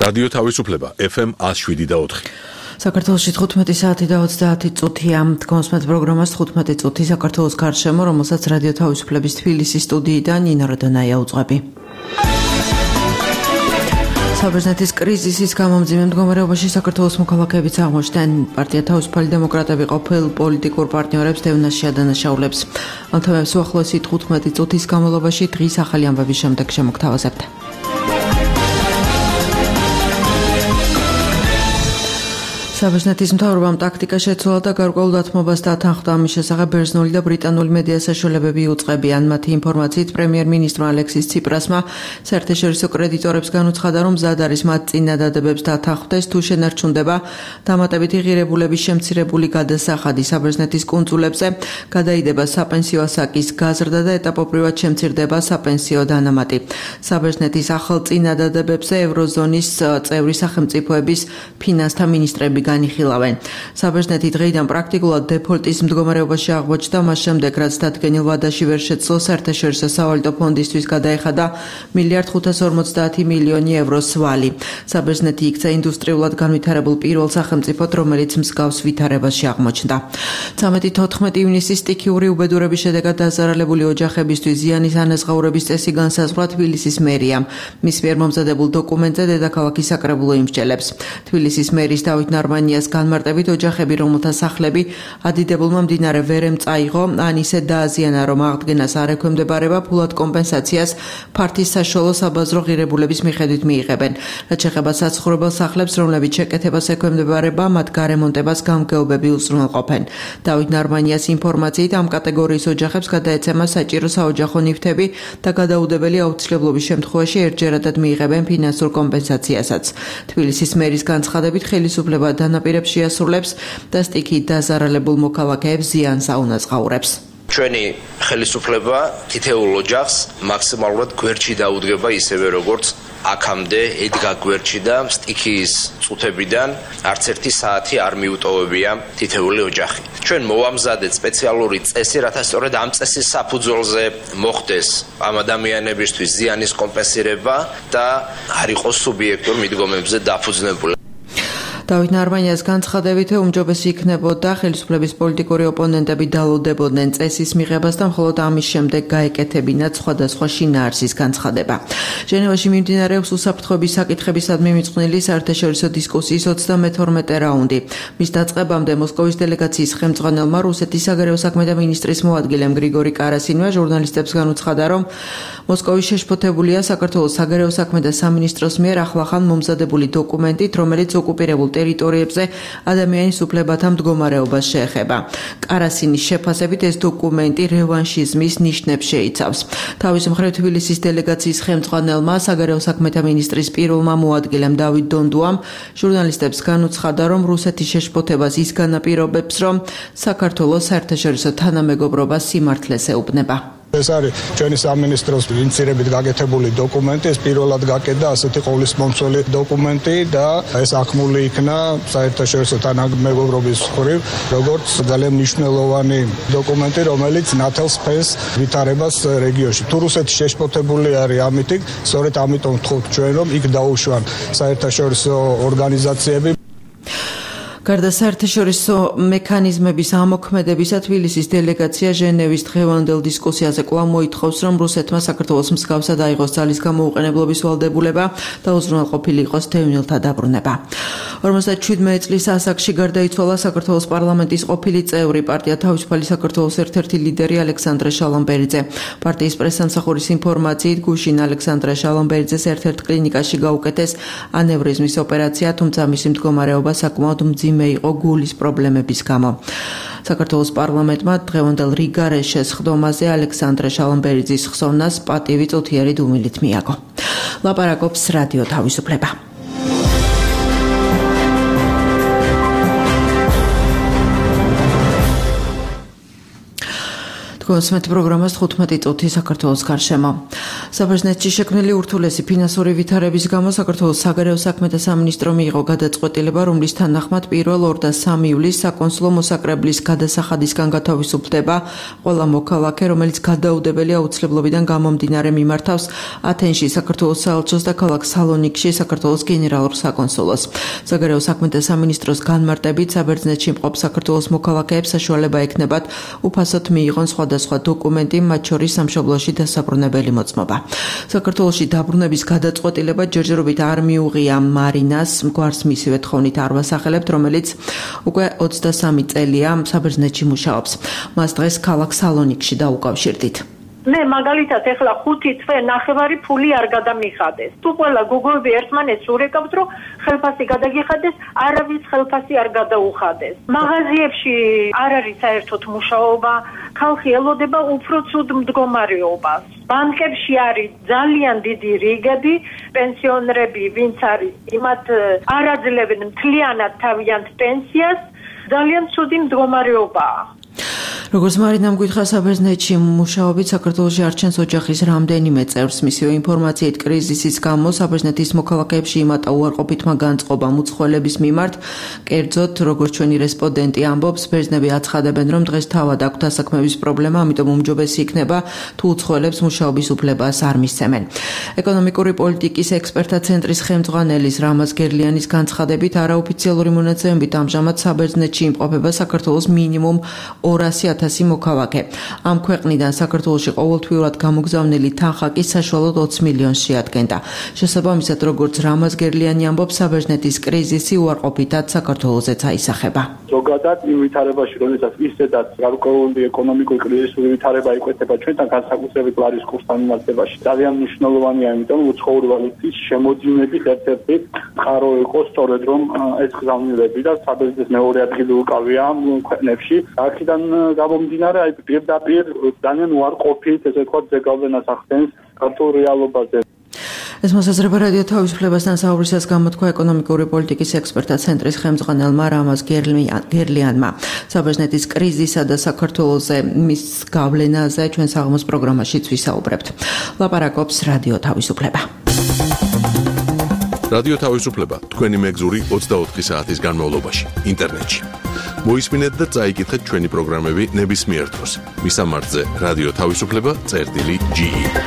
რადიო თავისუფლება FM 107.4. საქართველოში 15 საათი და 30 წუთია. თქვენს პროგრამას 15 წუთი საქართველოს გარშემო, რომელსაც რადიო თავისუფლების თბილისის სტუდიიდან ნინო როდონაია უძღვები. საბერძნეთის კრიზისის გამომძიმე მდგომარეობაში საქართველოს მოქალაქეებიც აღმოჩნდნენ პარტია თავისუფალი დემოკრატები ყოფილ პოლიტიკურ პარტნიორებს დევნაში ადანაშაულებს. ამ თემებს უახლოესი 15 წუთის განმავლობაში დღის ახალი ამბების შემდეგ შემოგთავაზებთ. საბერძნეთის მთავრობამ ტაქტიკა შეცვალა და გარკვეულ დათმობას დათანხმდა. ამის შესახებ ბერძნული და ბრიტანული მედია საშუალებები უწყებიან. მათი ინფორმაციით პრემიერ-მინისტრმა ალექსის ციპრასმა საერთაშორისო კრედიტორებს განუცხადა, რომ მზად არის მათ წინადადებებს დათანხმდეს, თუ შენარჩუნდება დამატებითი ღირებულების შემცირებული გადასახადი საბერძნეთის კუნძულებზე, გადაიდება საპენსიო ასაკის გაზრდა და ეტაპობრივად შემცირდება საპენსიო დანამატი. საბერძნეთის ახალ წინადადებებზე ევროზონის წევრი სახელმწიფოების ფინანსთა მინისტრები განიხილავენ. საბერძნეთი დღეიდან პრაქტიკულად დეფოლტის მდგომარეობაში აღმოჩნდა, მას შემდეგ რაც დადგენილ ვადაში ვერ შეძლო საერთაშორისო სავალუტო ფონდისთვის გადაეხადა 1.550 მილიონი ევროს ვალი. საბერძნეთი იქცა ინდუსტრიულად განვითარებულ პირველ სახელმწიფოდ, რომელიც მსგავს ვითარებაში აღმოჩნდა. 13-14 ივნისის სტიქიური უბედურების შედეგად დაზარალებული ოჯახებისთვის ზიანის ანაზღაურების წესი განსაზღვრა თბილისის მერიამ. მის მიერ მომზადებულ დოკუმენტზე დედაქალაქის საკრებულო იმსჯელებს. თბილისის მერის დავით ნარმანიას განმარტებით, ოჯახები, რომელთა სახლები ადიდებულმა მდინარე ვერემ წაიღო, ან ისე დააზიანა, რომ აღდგენას არ ექვემდებარება, ფულად კომპენსაციას ფართის საშუალო საბაზრო ღირებულების მიხედვით მიიღებენ. რაც შეეხება საცხოვრებელ სახლებს, რომლებიც შეკეთებას ექვემდებარება, მათ გარემონტებას გამგეობები უზრუნველყოფენ. დავით ნარმანიას ინფორმაციით, ამ კატეგორიის ოჯახებს გადაეცემა საჭირო საოჯახო ნივთები და გადაუდებელი აუცილებლობის შემთხვევაში ერთჯერადად მიიღებენ ფინანსურ კომპენსაციასაც. თბილისის მერის განცხადებით, ხელისუფლება დანაპირებს შეასრულებს და სტიქით დაზარალებულ მოქალაქეებს ზიანს აუნაზღაურებს. ჩვენი ხელისუფლება თითოეულ ოჯახს მაქსიმალურად გვერდში დაუდგება, ისევე როგორც აქამდე ედგა გვერდში და სტიქიის წუთებიდან არც ერთი საათი არ მიუტოვებია თითოეული ოჯახი. ჩვენ მოვამზადეთ სპეციალური წესი, რათა სწორედ ამ წესის საფუძველზე მოხდეს ამ ადამიანებისთვის ზიანის კომპენსირება და არ იყოს სუბიექტურ მიდგომებზე დაფუძნებული. დავით ნარმანიას განცხადებით, უმჯობესი იქნებოდა ხელისუფლების პოლიტიკური ოპონენტები დალოდებოდნენ წესის მიღებას და მხოლოდ ამის შემდეგ გაეკეთებინათ სხვადასხვა შინაარსის განცხადება. ჟენევაში მიმდინარეობს უსაფრთხოების საკითხებისადმი მიწყვნილი საერთაშორისო დისკუსიის 32 რაუნდი. მის დაწყებამდე მოსკოვის დელეგაციის ხელმძღვანელმა რუსეთის საგარეო საქმეთა მინისტრის მოადგილემ გრიგორი კარასინმა ჟურნალისტებს განუცხადა, რომ მოსკოვი შეშფოთებულია საქართველოს საგარეო საქმეთა სამინისტროს მიერ ახლახან მომზადებული დოკუმენტით, რომელიც ოკუპირებულ ტერიტორიებზე ადამიანის უფლებათა მდგომარეობას შეეხება. კარასინის შეფასებით ეს დოკუმენტი რევანშიზმის ნიშნებს შეიცავს. თავის მხრივ თბილისის დელეგაციის ხელმძღვანელმა საგარეო საქმეთა მინისტრის პირველმა მოადგილემ დავით დონდუამ ჟურნალისტებს განუცხადა, რომ რუსეთის შეშფოთებას ის განაპირობებს, რომ საქართველოს საერთაშორისო თანამეგობრობას სიმართლეს ეუბნება. ეს არის ჩვენი სამინისტროს ინიციირებით გაკეთებული დოკუმენტი, ეს პირველად გაკეთდა ასეთი ყოვლისმომცველი დოკუმენტი და ეს აღქმული იქნა საერთაშორისო თანამეგობრობის მხრივ, როგორც ძალიან მნიშვნელოვანი დოკუმენტი, რომელიც ნათელს ფენს ვითარებას რეგიონში. თუ რუსეთი შეშფოთებული არის ამით, სწორედ ამიტომ ვთხოვთ ჩვენ, რომ იქ დაუშვან საერთაშორისო ორგანიზაციები. გარდა საერთაშორისო მექანიზმების ამოქმედებისა, თბილისის დელეგაცია ჟენევის დღევანდელ დისკუსიაზე კვლავ მოითხოვს, რომ რუსეთმა საქართველოს მსგავსად აიღოს ძალის გამოუყენებლობის ვალდებულება და უზრუნველყოფილი იყოს დევნილთა დაბრუნება. 57 წლის ასაკში გარდაიცვალა საქართველოს პარლამენტის ყოფილი წევრი, პარტია თავისუფალი საქართველოს ერთ-ერთი ლიდერი ალექსანდრე შალომბერიძე. პარტიის პრესამსახურის ინფორმაციით, გუშინ ალექსანდრე შალომბერიძეს ერთ-ერთ კლინიკაში გაუკეთეს ანევრიზმის ოპერაცია, თუმცა მისი მდგომარეობა საკმაოდ მძიმე იყო გულის პრობლემების გამო. საქართველოს პარლამენტმა დღევანდელ რიგარეშეს ხდომაზე ალექსანდრე შალომბერიძის ხსოვნას პატივი წუთიერი დუმილით მიაგო. ლაპარაკობს რადიო თავისუფლება. Თქვენს პროგრამას 15 წუთი საქართველოს გარშემო. საბერძნეთში შექმნილი ურთულესი ფინანსური ვითარების გამო საქართველოს საგარეო საქმეთა სამინისტრო მიიღო გადაწყვეტილება, რომლის თანახმად 1-2 ივლისს საკონსულო მოსაკრებლის გადასახადისგან გათავისუფლდება ყველა მოქალაქე, რომელიც გადაუდებელი აუცილებლობიდან გამომდინარე მიმართავს ათენში საქართველოს საელჩოს და ქალაქ სალონიკში საქართველოს გენერალურ საკონსულოს. საგარეო საქმეთა სამინისტროს განმარტებით საბერძნეთში მყოფ საქართველოს მოქალაქეებს საშუალება ექნებათ უფასოდ მიიღონ სხვადასხვა დოკუმენტი, მათ შორის სამშობლოში დასაბრუნებელი მოწმობა. საქართველოში დაბრუნების გადაწყვეტილება ჯერჯერობით არ მიუღია მარინას, გვარს მისივე თხოვნით არ ვასახელებთ, რომელიც უკვე 23 წელია საბერძნეთში მუშაობს. მას დღეს ქალაქ სალონიკში დაუკავშირდით. მე მაგალითად ეხლა 5 თვე ნახევარი ფული არ გადამიხადეს. თუ ყველა გოგოები ერთმანეთს ურეკავთ, რომ ხელფასი გადაგიხადეს, არავის ხელფასი არ გადაუხადეს. მაღაზიებში არ არის საერთოდ მუშაობა, ხალხი ელოდება უფრო ცუდ მდგომარეობას. ბანკებში არის ძალიან დიდი რიგები, პენსიონერები, ვინც არის, იმათ არ აძლევენ მთლიანად თავიანთ პენსიას, ძალიან ცუდი მდგომარეობაა. როგორც მარინამ გითხრა, საბერძნეთში მუშაობით საქართველოში არჩენს ოჯახის რამდენიმე წევრს. მისივე ინფორმაციით, კრიზისის გამო საბერძნეთის მოქალაქეებში იმატა უარყოფითმა განწყობამ უცხოელების მიმართ. კერძოდ, როგორც ჩვენი რესპონდენტი ამბობს, ბერძნები აცხადებენ, რომ დღეს თავად აქვთ დასაქმების პრობლემა, ამიტომ უმჯობესი იქნება, თუ უცხოელებს მუშაობის უფლებას არ მისცემენ. ეკონომიკური პოლიტიკის ექსპერტთა ცენტრის ხელმძღვანელის რამაზ გერლიანის განცხადებით, არაოფიციალური მონაცემებით ამჟამად საბერძნეთში იმყოფება საქართველოს მინიმუმ 200,000 მოქალაქე. ამ ქვეყნიდან საქართველოში ყოველთვიურად გამოგზავნილი თანხა კი საშუალოდ 20 მილიონს შეადგენდა. შესაბამისად, როგორც რამაზ გერლიანი ამბობს, საბერძნეთის კრიზისი უარყოფითად საქართველოსაც აისახება. ზოგადად იმ ვითარებაში, რომელსაც ისედაც გარკვეული ეკონომიკური კრიზისური ვითარება იკვეთება ჩვენთან განსაკუთრებით ლარის კურსთან მიმართებაში, ძალიან მნიშვნელოვანია, იმიტომ უცხოური ვალუტის შემოძინების ერთ-ერთი წყარო იყო სწორედ რომ ეს გზავნილები და საბერძნეთის მეორე ადგილი უკავია ქვეყნებში. აქედან გამომდინარე, აი პირდაპირ ძალიან უარყოფით, ესე ვთქვათ, ზეგავლენას ახდენს ქართულ რეალობაზე. ეს მოსაზრება რადიო თავისუფლებასთან საუბრისას გამოთქვა ეკონომიკური პოლიტიკის ექსპერტთა ცენტრის ხელმძღვანელმა რამაზ გერლიანმა. საბერძნეთის კრიზისა და საქართველოზე მის გავლენაზე ჩვენ საღამოს პროგრამაშიც ვისაუბრებთ. ლაპარაკობს რადიო თავისუფლება. რადიო თავისუფლება თქვენი მეგზური 24 საათის განმავლობაში ინტერნეტში. მოისმინეთ და წაიკითხეთ ჩვენი პროგრამები ნებისმიერ დროს. მისამართზე რადიო თავისუფლება.ge.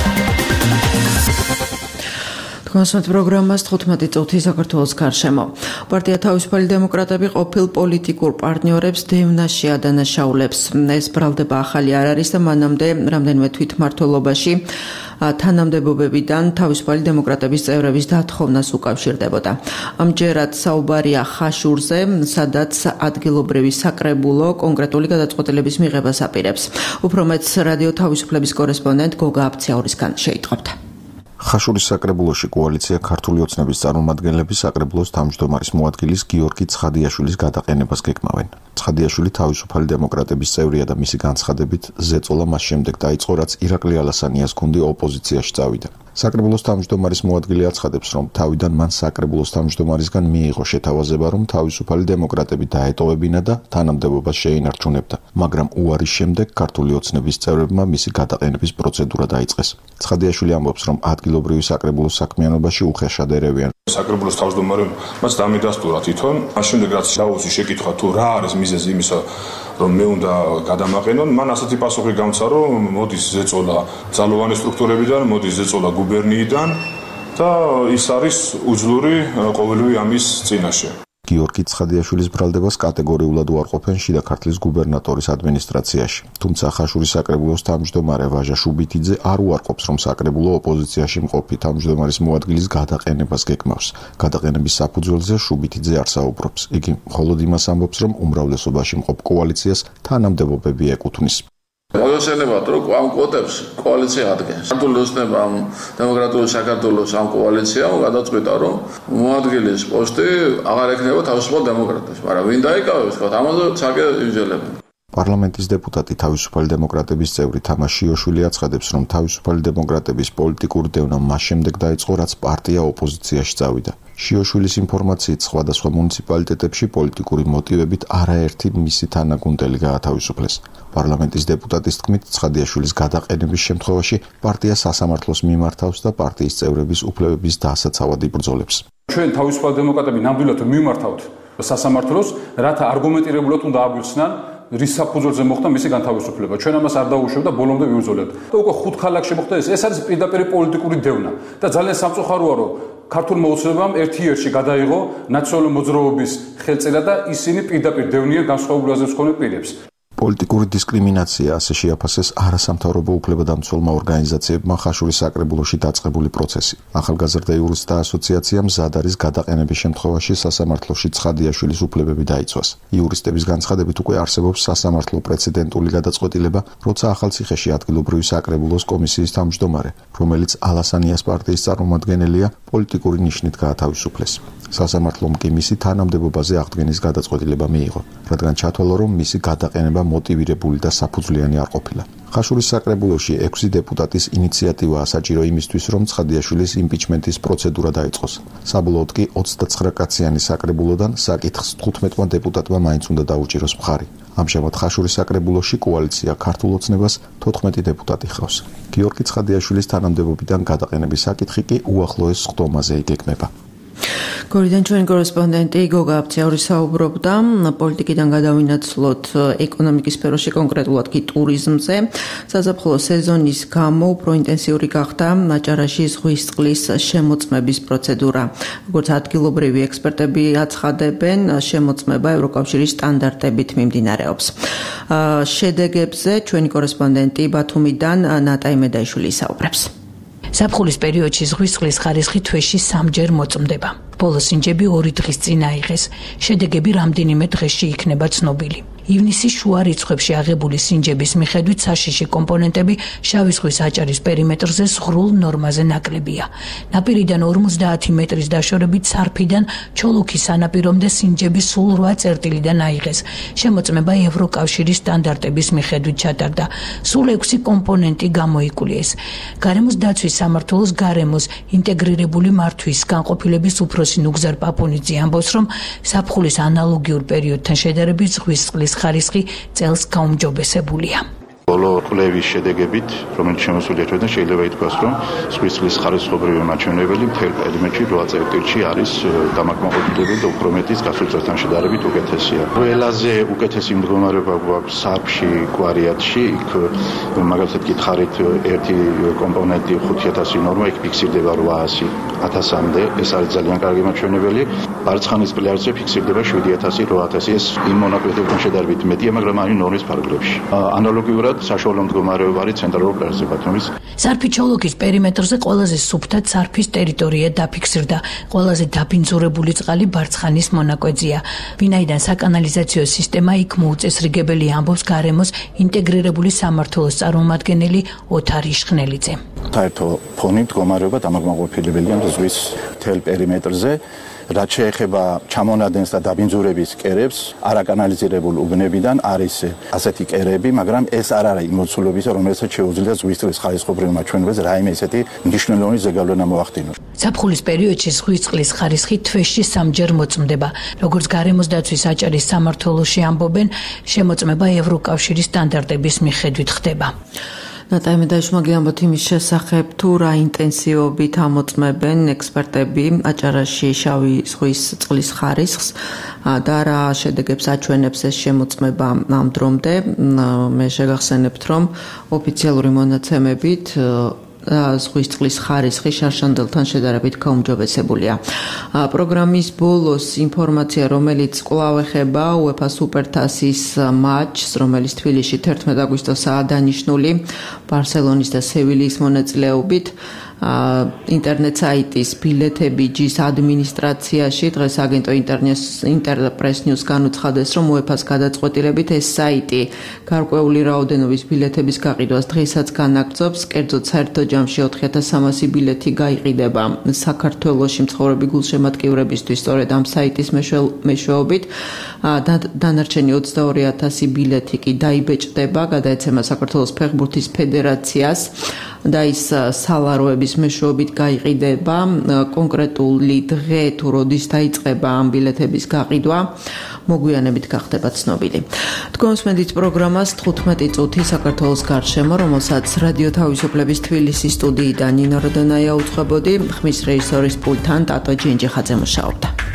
თქვენს პროგრამას 15 წუთი საქართველოს გარშემო. პარტია თავისუფალი დემოკრატები ყოფილ პოლიტიკურ პარტნიორებს დევნაში ადანაშაულებს. ეს ბრალდება ახალი არ არის და მანამდე რამდენიმე თვითმმართველობაში თანამდებობებიდან თავისუფალი დემოკრატების წევრების დათხოვნას უკავშირდებოდა. ამჯერად საუბარია ხაშურზე, სადაც ადგილობრივი საკრებულო კონკრეტული გადაწყვეტილების მიღებას აპირებს. უფრო მეტს რადიო თავისუფლების კორესპონდენტ გოგა აფციაურისგან შეიტყობთ. ხაშურის საკრებულოში კოალიცია ქართული ოცნების წარმომადგენლები საკრებულოს თავმჯდომარის მოადგილის გიორგი ცხადიაშვილის გადაყენებას გეკმავენ. ცხადიაშვილი თავისუფალი დემოკრატების წევრია და მისი განცხადებით ზეწოლა მას შემდეგ დაიწყო, რაც ირაკლი ალასანიას გუნდი ოპოზიციაში წავიდა. საკრებულოს თავმჯდომარის მოადგილე აცხადებს, რომ თავიდან მან საკრებულოს თავმჯდომარისგან მიიღო შეთავაზება, რომ თავისუფალი დემოკრატები დაეტოვებინა და თანამდებობას შეინარჩუნებდა, მაგრამ უარის შემდეგ ქართული ოცნების წევრებმა მისი გადაყენების პროცედურა დაიწყეს. ცხადიაშვილი ამბობს, რომ ადგილობრივი საკრებულოს საქმიანობაში უხეშად ერევიან. საკრებულოს თავმჯდომარემ მას დამიდასტურა თვითონ. მას შემდეგ რაც დაუცი შეკითხვა თუ რა არის მიზეზი იმისა, რომ მე უნდა გადამაყენონ, მან ასეთი პასუხი გამცა, რომ მოდის ზეწოლა ძალოვანი სტრუქტურებიდან, მოდის ზეწოლა გუბერნიიდან და ის არის უძლური ყოველივე ამის წინაშე. გიორგი ცხადიაშვილის ბრალდებას კატეგორიულად უარყოფენ შიდა ქართლის გუბერნატორის ადმინისტრაციაში. თუმცა ხაშურის საკრებულოს თავმჯდომარე ვაჟა შუბითიძე არ უარყოფს, რომ საკრებულო ოპოზიციაში მყოფი თავმჯდომარის მოადგილის გადაყენებას გეკმავს. გადაყენების საფუძველზე შუბითიძე არ საუბრობს. იგი მხოლოდ იმას ამბობს, რომ უმრავლესობაში მყოფ კოალიციას თანამდებობები ეკუთვნის. მოგეხსენებათ, რომ ამ კვოტებს კოალიცია ადგენს. ქართული ოცნება ამ დემოკრატიული საქართველოს ამ კოალიციამ გადაწყვიტა, რომ მოადგილის პოსტი აღარ ექნება თავისუფალ დემოკრატებს, მაგრამ ვინ დაიკავებს, თქვა, ამაზე ცალკე იბრძოლებენ. პარლამენტის დეპუტატი თავისუფალი დემოკრატების წევრი თამარ შიოშვილი აცხადებს, რომ თავისუფალი დემოკრატების პოლიტიკური დევნა მას შემდეგ დაიწყო, რაც პარტია ოპოზიციაში წავიდა. შიოშვილის ინფორმაციით სხვადასხვა მუნიციპალიტეტებში პოლიტიკური მოტივებით არაერთი მისი თანაგუნდელი გაათავისუფლეს. პარლამენტის დეპუტატის თქმით, ცხადიაშვილის გადაყენების შემთხვევაში პარტია სასამართლოს მიმართავს და პარტიის წევრების უფლებების დასაცავად იბრძოლებს. ჩვენ თავისუფალ დემოკრატები ნამდვილად მიმართავთ სასამართლოს, რათა არგუმენტირებულად უნდა აგვიხსნან რის საფუძველზე მოხდა მისი განთავისუფლება. ჩვენ ამას არ დაუშვებთ და ბოლომდე ვივრძოლებთ. და უკვე 5 ქალაქში მოხდა ეს არის პირდაპირ პოლიტიკური დევნა და ძალიან სამწუხაროა, რომ ქართულმა ოცნებამ ერთ-ერთში გადაიღო ნაციონალური მოძრაობის ხელწერა და ისინი პირდაპირ დევნიან განსხვავებულ აზრებს მქონე პირებს. პოლიტიკური დისკრიმინაცია ასე შეაფასეს არასამთავრობო უფლებადამცველმა ორგანიზაციებმა ხაშურის საკრებულოში დაწყებული პროცესი. ახალგაზრდა იურისტთა ასოციაციამ მზად არის გადაყენების შემთხვევაში სასამართლოში ცხადიაშვილის უფლებები დაიცვას. იურისტების განცხადებით უკვე არსებობს სასამართლო პრეცედენტული გადაწყვეტილება, როცა ახალციხეში ადგილობრივი საკრებულოს კომისიის თავმჯდომარე, რომელიც ალასანიას პარტიის წარმომადგენელია, პოლიტიკური ნიშნით გაათავისუფლეს. სასამართლომ კი მისი თანამდებობაზე აღდგენის გადაწყვეტილება მიიღო, რადგან ჩათვალა, რომ მისი გადაყენება მოტივირებული და საფუძვლიანი არ ყოფილა. ხაშურის საკრებულოში 6 დეპუტატის ინიციატივაა საჭირო იმისთვის, რომ ცხადიაშვილის იმპიჩმენტის პროცედურა დაიწყოს. საბოლოოდ კი 29 კაციანი საკრებულოდან საკითხს 15-მა დეპუტატმა მაინც უნდა დაუჭიროს მხარი. ამჟამად ხაშურის საკრებულოში კოალიცია ქართულ ოცნებას 14 დეპუტატი ჰყავს. გიორგი ცხადიაშვილის თანამდებობიდან გადაყენების საკითხი კი უახლოეს სხდომაზე იგეგმება. გორიდან ჩვენი კორესპონდენტი გოგა აფციური საუბრობდა პოლიტიკიდან გადავინაცვლოთ ეკონომიკის სფეროში, კონკრეტულად კი ტურიზმზე. საზაფხულო სეზონის გამო უფრო ინტენსიური გახდა აჭარაში ზღვის წყლის შემოწმების პროცედურა. როგორც ადგილობრივი ექსპერტები აცხადებენ, შემოწმება ევროკავშირის სტანდარტებით მიმდინარეობს. შედეგებზე ჩვენი კორესპონდენტი ბათუმიდან ნატა იმედაიშვილი საუბრობს. ზაფხულის პერიოდში ზღვის წყლის ხარისხი თვეში 3-ჯერ მოწმდება. ბოლოს სინჯები 2 დღის წინ აიღეს. შედეგები რამდენიმე დღეში იქნება ცნობილი. ივნისის შუა რიცხვებში აღებული სინჯების მიხედვით საშიში კომპონენტები შავი ზღვის აჭარის პერიმეტრზე ზღრულ ნორმაზე ნაკლებია. ნაპირიდან 50 მეტრის დაშორებით სარფიდან ჩოლოქის სანაპირომდე სინჯები სულ 8 წერტილიდან აიღეს. შემოწმება ევროკავშირის სტანდარტების მიხედვით ჩატარდა. სულ 6 კომპონენტი გამოიკულიეს. გარემოს დაცვის სამმართველოს გარემოს ინტეგრირებული მართვის განყოფილების უფროსი ნუგზარ პაპუნიძე ამბობს, რომ ზაფხულის ანალოგიურ პერიოდთან შედარებით ზღვის წყლის ხარისხი წელს გაუმჯობესებულია. ბოლო კვლევის შედეგებით, რომელიც შემოსულია ჩვენთან, შეიძლება ითქვას, რომ ზღვის წყლის ხარისხობრივი მაჩვენებელი მთელ პერიმეტრში 8 წერტილში არის დამაკმაყოფილებელი და უფრო მეტის გასულ წელთან შედარებით უკეთესია. ყველაზე უკეთესი მდგომარეობა გვაქვს სარფში, კვარიატში, იქ მაგალითად გითხარით, ერთი კომპონენტი 5000 ნორმა, იქ ფიქსირდება 800-1000-მდე, ეს არის ძალიან კარგი მაჩვენებელი. ბარცხანის პლაჟზე ფიქსირდება 7000-8000, ეს იმ მონაკვეთებთან შედარებით მეტია, მაგრამ არის ნორმის ფარგლებში. ანალოგიურად საშუალო მდგომარეობა არის ცენტრალურ პლაჟზე ბათუმის. სარფი ჩოლოქის პერიმეტრზე ყველაზე სუფთად სარფის ტერიტორია დაფიქსირდა. ყველაზე დაბინძურებული წყალი ბარცხანის მონაკვეთზეა. ვინაიდან საკანალიზაციო სისტემა იქ მოუწესრიგებელი, ამბობს გარემოს ინტეგრირებული სამმართველოს წარმომადგენელი ოთარ იშხნელიძე. საერთო ფონი მდგომარეობა დამაკმაყოფილებელია ზღვის მთელ პერიმეტრზე. რაც შეეხება ჩამონადენს და დაბინძურების კერებს, არაკანალიზირებულ უბნებიდან არის ასეთი კერები, მაგრამ ეს არ არის მოცულობისა, რომელსაც შეუძლია ზღვის წყლის ხარისხობრივ მაჩვენებელს რაიმე ესეთი მნიშვნელოვანი ზეგავლენა მოახდინოს. ზაფხულის პერიოდში ზღვის წყლის ხარისხი თვეში 3-ჯერ მოწმდება. როგორც გარემოს დაცვის აჭარის სამმართველოში ამბობენ, შემოწმება ევროკავშირის სტანდარტების მიხედვით ხდება. ნატა იმედაიშვილი გიამბოთ იმის შესახებ, თუ რა ინტენსივობით ამოწმებენ ექსპერტები აჭარაში შავი ზღვის წყლის ხარისხს და რა შედეგებს აჩვენებს ეს შემოწმება ამ დრომდე. მე შეგახსენებთ, რომ ოფიციალური მონაცემებით ზღვის წყლის ხარისხი შარშანდელთან შედარებით გაუმჯობესებულია. პროგრამის ბოლოს ინფორმაცია, რომელიც კვლავ ეხება UEFA სუპერთასის მატჩს, რომელიც თბილისში 11 აგვისტოსაა დანიშნული ბარსელონის და სევილიის მონაწილეობით. ინტერნეტ საიტის ბილეთები.jis ადმინისტრაციაში დღეს აგენტო ინტერპრეს ნიუს განუცხადეს, რომ UEFA-ს გადაწყვეტილებით ეს საიტი გარკვეული რაოდენობის ბილეთების გაყიდვას დღესაც განაგრძობს. კერძოდ საერთო ჯამში 4300 ბილეთი გაიყიდება საქართველოში მცხოვრები გულშემატკივრებისთვის სწორედ ამ საიტის მეშვეობით. დანარჩენი 22000 ბილეთი კი დაიბეჭდება, გადაეცემა საქართველოს ფეხბურთის ფედერაციას. და ის სალაროების მეშვეობით გაიყიდება. კონკრეტული დღე თუ როდის დაიწყება ამ ბილეთების გაყიდვა, მოგვიანებით გახდება ცნობილი. თქვენს მედით პროგრამას 15 წუთი საქართველოს გარშემო, რომელსაც რადიო თავისუფლების თბილისის სტუდიიდან ნინო როდონაია უძღვებოდი, ხმის რეჟისორის პულტთან ტატო ჯინჯიხაძე მუშაობდა.